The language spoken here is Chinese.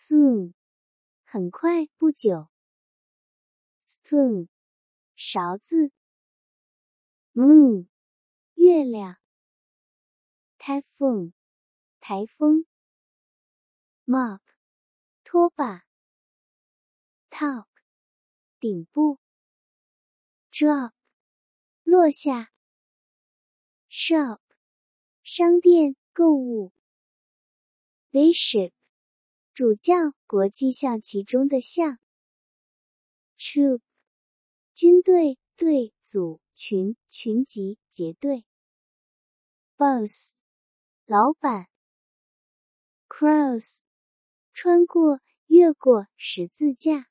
soon， 很快，不久。spoon， 勺子。moon， 月亮。typhoon， 台风。mop， 拖把。top， 顶部。drop， 落下。shop， 商店，购物。bishop， 主教，国际象棋中的象。troop， 军队，队，组，群，群集，结队。boss， 老板。cross， 穿过，越过，十字架。